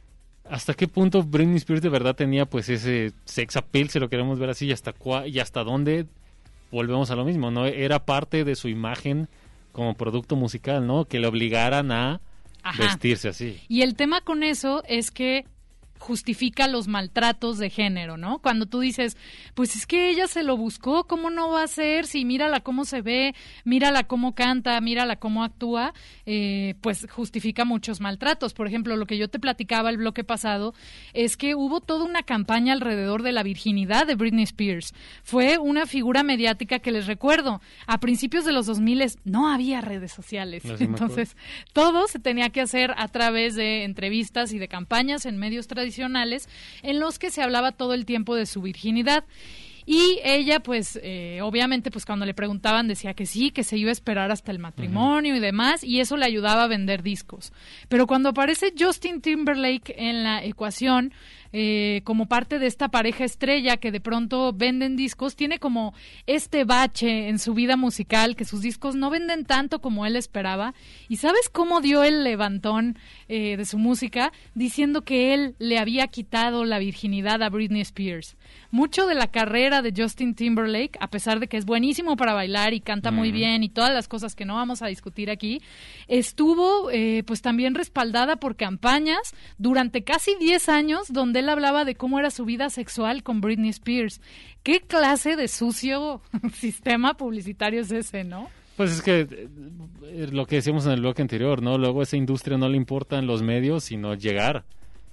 hasta qué punto Britney Spears de verdad tenía pues ese sex appeal, si lo queremos ver así, y hasta, cua- y hasta dónde volvemos a lo mismo, ¿no? Era parte de su imagen como producto musical, ¿no? Que le obligaran a Ajá. vestirse así. Y el tema con eso es que justifica los maltratos de género, ¿no? Cuando tú dices, pues es que ella se lo buscó, ¿cómo no va a ser? Si mírala cómo se ve, mírala cómo canta, mírala cómo actúa, eh, pues justifica muchos maltratos. Por ejemplo, lo que yo te platicaba el bloque pasado es que hubo toda una campaña alrededor de la virginidad de Britney Spears. Fue una figura mediática que, les recuerdo, a principios de los dos mil no había redes sociales. No, sí me acuerdo. Entonces, todo se tenía que hacer a través de entrevistas y de campañas en medios tradicionales en los que se hablaba todo el tiempo de su virginidad. Y ella, pues, eh, obviamente, pues cuando le preguntaban decía que sí, que se iba a esperar hasta el matrimonio uh-huh. y demás, y eso le ayudaba a vender discos. Pero cuando aparece Justin Timberlake en la ecuación, eh, como parte de esta pareja estrella que de pronto venden discos, tiene como este bache en su vida musical, que sus discos no venden tanto como él esperaba. ¿Y sabes cómo dio el levantón eh, de su música? Diciendo que él le había quitado la virginidad a Britney Spears. Mucho de la carrera de Justin Timberlake, a pesar de que es buenísimo para bailar y canta muy Mm. bien y todas las cosas que no vamos a discutir aquí, estuvo eh, pues también respaldada por campañas durante casi diez años donde él hablaba de cómo era su vida sexual con Britney Spears. ¿Qué clase de sucio sistema publicitario es ese, no? Pues es que eh, lo que decíamos en el bloque anterior, ¿no? Luego a esa industria no le importan los medios, sino llegar.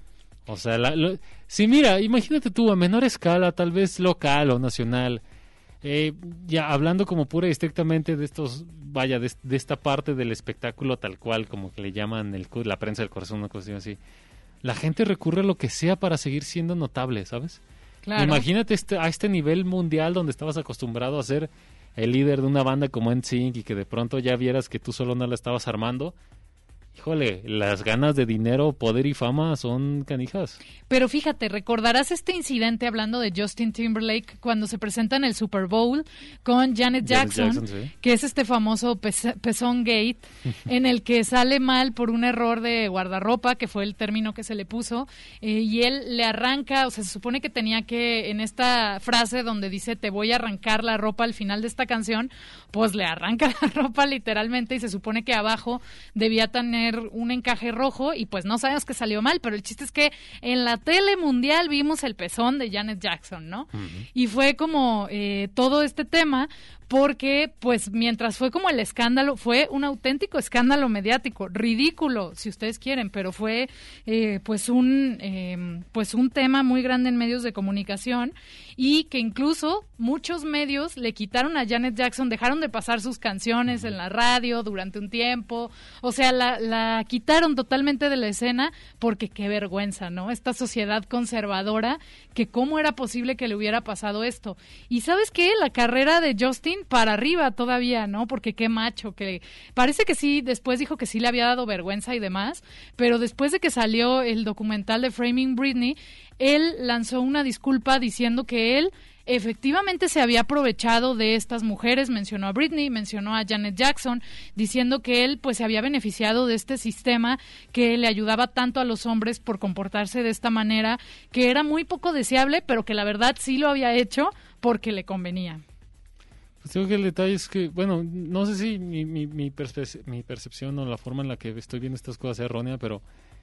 O sea, la, lo, sí, mira, imagínate tú, a menor escala, tal vez local o nacional, eh, ya hablando como pura y estrictamente de estos, vaya, de, de esta parte del espectáculo tal cual, como que le llaman el, la prensa del corazón, una cuestión así. La gente recurre a lo que sea para seguir siendo notable, ¿sabes? Claro. Imagínate este, a este nivel mundial donde estabas acostumbrado a ser el líder de una banda como N Sync y que de pronto ya vieras que tú solo no la estabas armando. Híjole, las ganas de dinero, poder y fama son canijas. Pero fíjate, recordarás este incidente hablando de Justin Timberlake cuando se presenta en el Super Bowl con Janet Jackson, Janet Jackson, sí. que es este famoso pez, pezón gate, en el que sale mal por un error de guardarropa, que fue el término que se le puso, eh, y él le arranca, o sea, se supone que tenía que, en esta frase donde dice te voy a arrancar la ropa al final de esta canción, pues le arranca la ropa literalmente y se supone que abajo debía tener un encaje rojo y pues no sabemos que salió mal, pero el chiste es que en la tele mundial vimos el pezón de Janet Jackson, ¿no? Uh-huh. Y fue como eh, todo este tema porque pues mientras fue como el escándalo, fue un auténtico escándalo mediático, ridículo si ustedes quieren, pero fue eh, pues un eh, pues un tema muy grande en medios de comunicación y que incluso muchos medios le quitaron a Janet Jackson, dejaron de pasar sus canciones en la radio durante un tiempo, o sea, la, la quitaron totalmente de la escena porque qué vergüenza, ¿no? Esta sociedad conservadora, que cómo era posible que le hubiera pasado esto. Y ¿sabes qué? La carrera de Justin para arriba todavía, ¿no? Porque qué macho, que parece que sí, después dijo que sí le había dado vergüenza y demás, pero después de que salió el documental de Framing Britney, él lanzó una disculpa diciendo que él efectivamente se había aprovechado de estas mujeres, mencionó a Britney, mencionó a Janet Jackson, diciendo que él pues se había beneficiado de este sistema que le ayudaba tanto a los hombres por comportarse de esta manera, que era muy poco deseable, pero que la verdad sí lo había hecho porque le convenía. Pues creo que el detalle es que, bueno, no sé si mi, mi, mi, perce- mi percepción o la forma en la que estoy viendo estas cosas es errónea, pero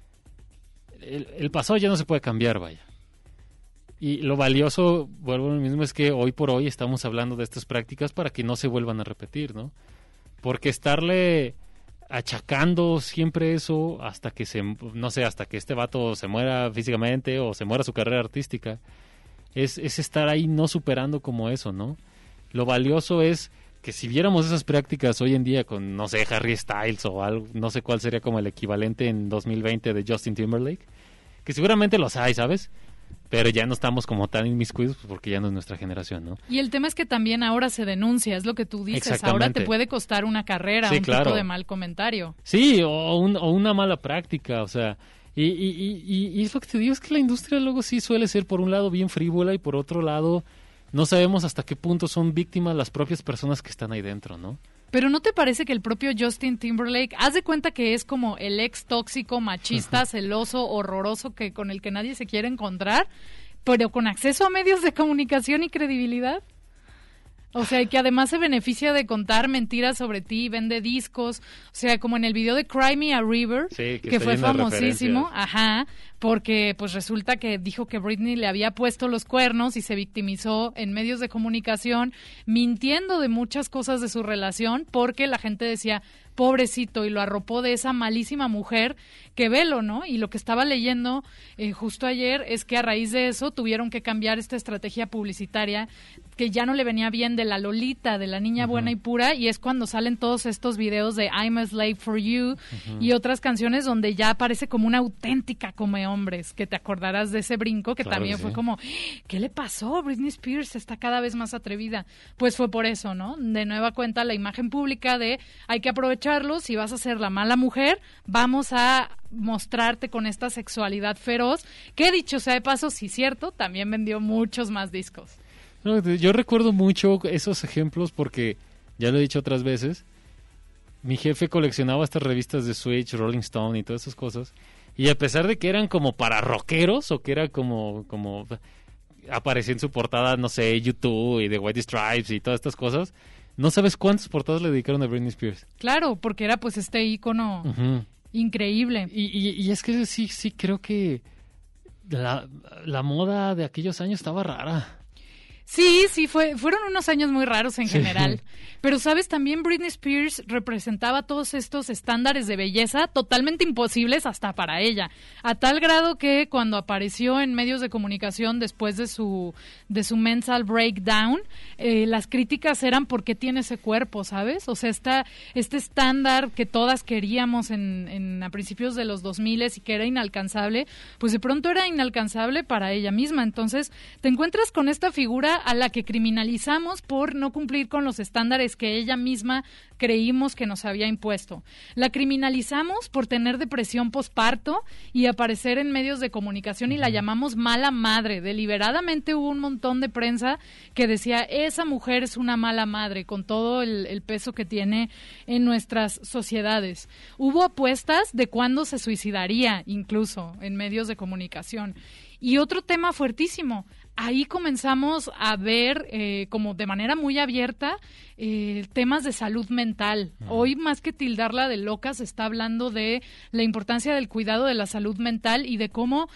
el, el pasado ya no se puede cambiar, vaya. Y lo valioso, vuelvo a lo mismo, es que hoy por hoy estamos hablando de estas prácticas para que no se vuelvan a repetir, ¿no? Porque estarle achacando siempre eso hasta que se, no sé, hasta que este vato se muera físicamente o se muera su carrera artística, es, es estar ahí no superando como eso, ¿no? Lo valioso es que si viéramos esas prácticas hoy en día con, no sé, Harry Styles o algo, no sé cuál sería como el equivalente en dos mil veinte de Justin Timberlake, que seguramente los hay, ¿sabes? Pero ya no estamos como tan inmiscuidos porque ya no es nuestra generación, ¿no? Y el tema es que también ahora se denuncia, es lo que tú dices, ahora te puede costar una carrera, sí, un claro. tipo de mal comentario. Sí, o, un, o una mala práctica, o sea, y, y, y, y es lo que te digo, es que la industria luego sí suele ser por un lado bien frívola y por otro lado no sabemos hasta qué punto son víctimas las propias personas que están ahí dentro, ¿no? Pero ¿no te parece que el propio Justin Timberlake, haz de cuenta que es como el ex tóxico, machista, celoso, horroroso, que con el que nadie se quiere encontrar, pero con acceso a medios de comunicación y credibilidad? O sea, y que además se beneficia de contar mentiras sobre ti, vende discos, o sea, como en el video de Cry Me a River, Sí, que que está fue lleno de famosísimo, referencias. ajá, porque pues resulta que dijo que Britney le había puesto los cuernos y se victimizó en medios de comunicación, mintiendo de muchas cosas de su relación, porque la gente decía, pobrecito, y lo arropó de esa malísima mujer que velo, ¿no? Y lo que estaba leyendo eh, justo ayer es que a raíz de eso tuvieron que cambiar esta estrategia publicitaria que ya no le venía bien de la Lolita, de la niña Ujú. buena y pura, y es cuando salen todos estos videos de I'm a Slave for You Ujú. y otras canciones donde ya aparece como una auténtica come hombres, que te acordarás de ese brinco que Claro también que fue sí. como, ¿qué le pasó? Britney Spears está cada vez más atrevida. Pues fue por eso, ¿no? De nueva cuenta la imagen pública de hay que aprovecharlo, si vas a ser la mala mujer, vamos a mostrarte con esta sexualidad feroz, que dicho sea de paso, sí cierto, también vendió muchos más discos. No, yo recuerdo mucho esos ejemplos porque, ya lo he dicho otras veces, mi jefe coleccionaba estas revistas de Switch, Rolling Stone y todas esas cosas, y a pesar de que eran como para rockeros o que era como, como aparecía en su portada, no sé, YouTube y The White Stripes y todas estas cosas, no sabes cuántas portadas le dedicaron a Britney Spears. Claro, porque era pues este ícono Ujú. increíble. Y, y, y es que sí, sí creo que la, la moda de aquellos años estaba rara. Sí, sí, fue, fueron unos años muy raros en Sí. general. Pero, ¿sabes? También Britney Spears representaba todos estos estándares de belleza totalmente imposibles hasta para ella. A tal grado que cuando apareció en medios de comunicación después de su, de su mental breakdown, eh, las críticas eran ¿por qué tiene ese cuerpo? ¿Sabes? O sea, esta, este estándar que todas queríamos en, en, a principios de los dos mil y que era inalcanzable, pues de pronto era inalcanzable para ella misma. Entonces, te encuentras con esta figura a la que criminalizamos por no cumplir con los estándares que ella misma creímos que nos había impuesto. La criminalizamos por tener depresión posparto y aparecer en medios de comunicación y la llamamos mala madre. Deliberadamente hubo un montón de prensa que decía, esa mujer es una mala madre, con todo el, el peso que tiene en nuestras sociedades. Hubo apuestas de cuándo se suicidaría, incluso, en medios de comunicación. Y otro tema fuertísimo, ahí comenzamos a ver eh, como de manera muy abierta eh, temas de salud mental. Hoy más que tildarla de loca se está hablando de la importancia del cuidado de la salud mental y de cómo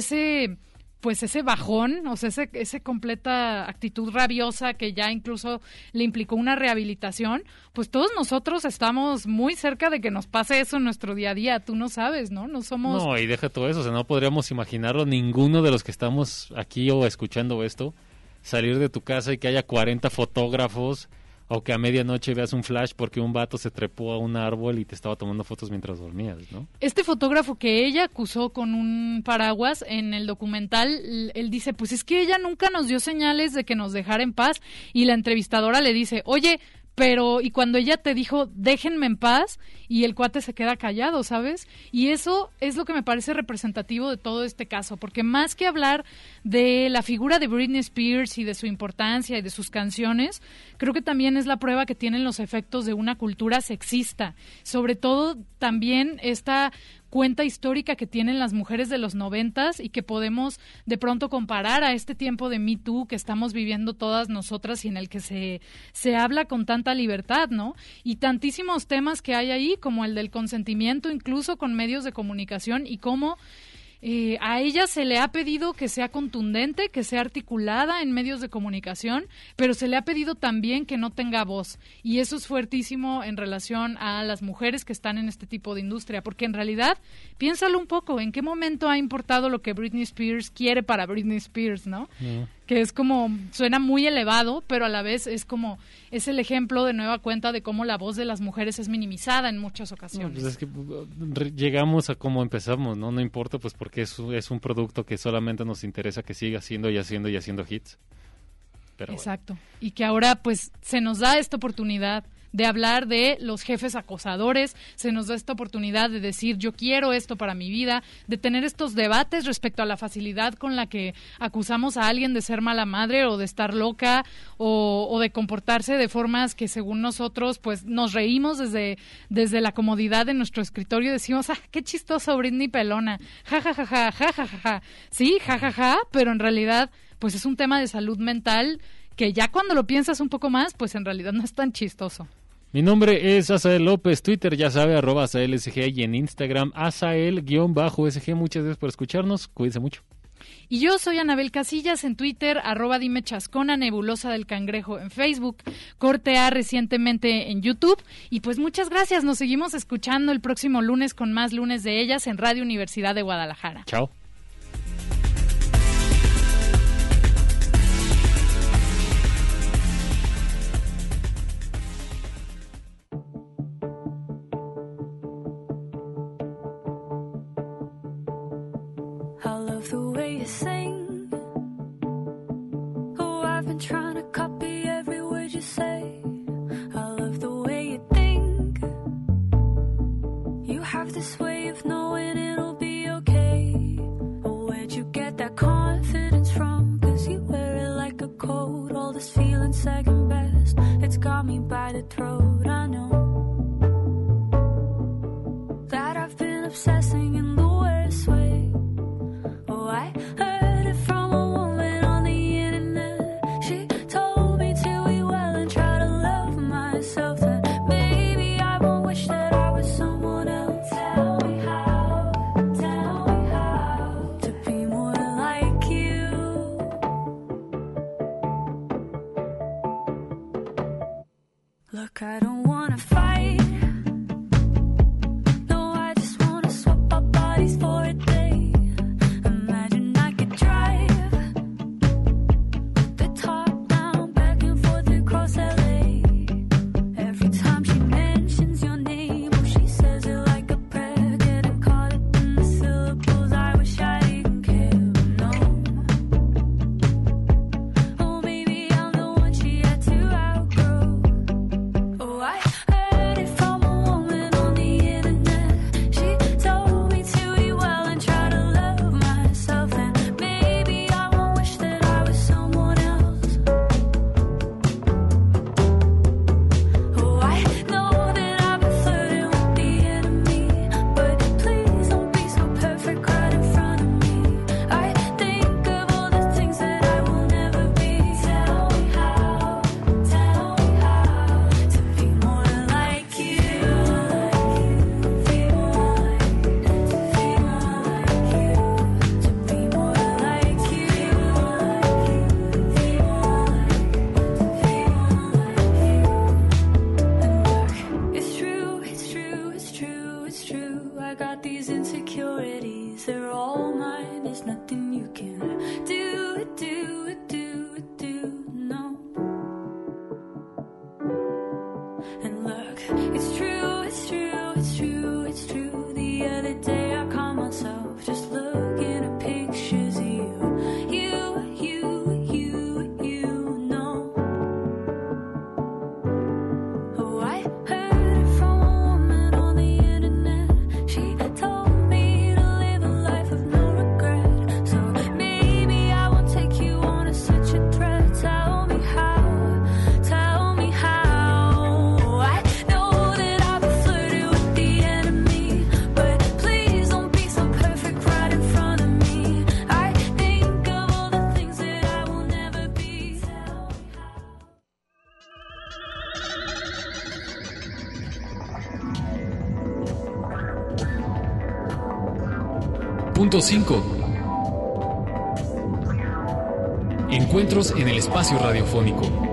ese pues ese bajón, o sea, ese, ese completa actitud rabiosa que ya incluso le implicó una rehabilitación, pues todos nosotros estamos muy cerca de que nos pase eso en nuestro día a día. Tú no sabes, ¿no? No somos... No, y deja todo eso, o sea, no podríamos imaginarlo ninguno de los que estamos aquí o escuchando esto, salir de tu casa y que haya cuarenta fotógrafos o que a medianoche veas un flash porque un vato se trepó a un árbol y te estaba tomando fotos mientras dormías, ¿no? Este fotógrafo que ella acusó con un paraguas en el documental, l- él dice, pues es que ella nunca nos dio señales de que nos dejara en paz, y la entrevistadora le dice, oye, pero, y cuando ella te dijo, déjenme en paz, y el cuate se queda callado, ¿sabes? Y eso es lo que me parece representativo de todo este caso, porque más que hablar de la figura de Britney Spears y de su importancia y de sus canciones, creo que también es la prueba que tienen los efectos de una cultura sexista, sobre todo también esta cuenta histórica que tienen las mujeres de los noventas y que podemos de pronto comparar a este tiempo de Me Too que estamos viviendo todas nosotras y en el que se, se habla con tanta libertad, ¿no? Y tantísimos temas que hay ahí, como el del consentimiento, incluso con medios de comunicación, y cómo Eh, a ella se le ha pedido que sea contundente, que sea articulada en medios de comunicación, pero se le ha pedido también que no tenga voz. Y eso es fuertísimo en relación a las mujeres que están en este tipo de industria, porque en realidad, piénsalo un poco, ¿en qué momento ha importado lo que Britney Spears quiere para Britney Spears, no? Mm. Que es como, suena muy elevado, pero a la vez es como, es el ejemplo de nueva cuenta de cómo la voz de las mujeres es minimizada en muchas No, ocasiones. pues es que uh, re- llegamos a como empezamos, ¿no? No importa, pues porque es, un- es un producto que solamente nos interesa que siga haciendo y haciendo y haciendo hits. Pero bueno. Exacto. Y que ahora pues se nos da esta oportunidad de hablar de los jefes acosadores, se nos da esta oportunidad de decir yo quiero esto para mi vida, de tener estos debates respecto a la facilidad con la que acusamos a alguien de ser mala madre o de estar loca o, o de comportarse de formas que según nosotros pues nos reímos desde, desde la comodidad de nuestro escritorio y decimos, ah, qué chistoso Britney pelona, ja ja ja ja ja ja ja ja, sí, ja ja ja, pero en realidad pues es un tema de salud mental que ya cuando lo piensas un poco más, pues en realidad no es tan chistoso. Mi nombre es Asael López, Twitter ya sabe, arroba AsaelSG, y en Instagram Asael-S G. Muchas gracias por escucharnos, cuídense mucho. Y yo soy Anabel Casillas en Twitter, arroba dime chascona, Nebulosa del Cangrejo en Facebook, Corte A recientemente en YouTube. Y pues muchas gracias, nos seguimos escuchando el próximo lunes con más Lunes de Ellas en Radio Universidad de Guadalajara. Chao. I love the way you sing. Oh, I've been trying to copy every word you say. I love the way you think. You have this way of knowing it'll be okay. Oh, where'd you get that confidence from? 'Cause you wear it like a coat. All this feeling second best. It's got me by the throat. I know that I've been obsessing in the worst way. Oh, I heard it from a woman on the internet. She told me to be well and try to love myself. And maybe I won't wish that I was someone else. Tell me how, tell me how to be more like you. Look, I don't wanna fight. No, I just wanna swap our bodies for a day. Imagine I could drive the top down, back and forth across L A. Every time she mentions your name, oh, she says it like a prayer, getting caught up in the syllables. I wish I didn't care, no. Oh, maybe I'm the one she had to outgrow. Oh, I heard it from a woman on the internet. She told me to be well and try to love myself. And maybe I won't wish that I was someone else. Oh, I know that I've been flirting with the enemy, but please don't be so perfect right in front of me. I think of all the things that I will never be. Tell me how, tell me how to be more like you. Be more like you, to be more like you, to be more like you, be more like you, to be more like you. And look, it's true, it's true, it's true, it's true. I got these insecurities, they're all mine. There's nothing you can do, do, do, do, no. And look, it's true, it's true, it's true, it's true. The other day I caught myself just looking at pictures of you. You, you, you, you know. Oh, I heard it from a woman on the internet. She told me to live a life of no regret. So maybe I won't take you on as such a threat. Tell me how, tell me how. I know that I've been flirting with the enemy, but please don't be so perfect right in front of me. I think of all the things that I will never be. Tell me how. Punto cinco. Encuentros en el espacio radiofónico.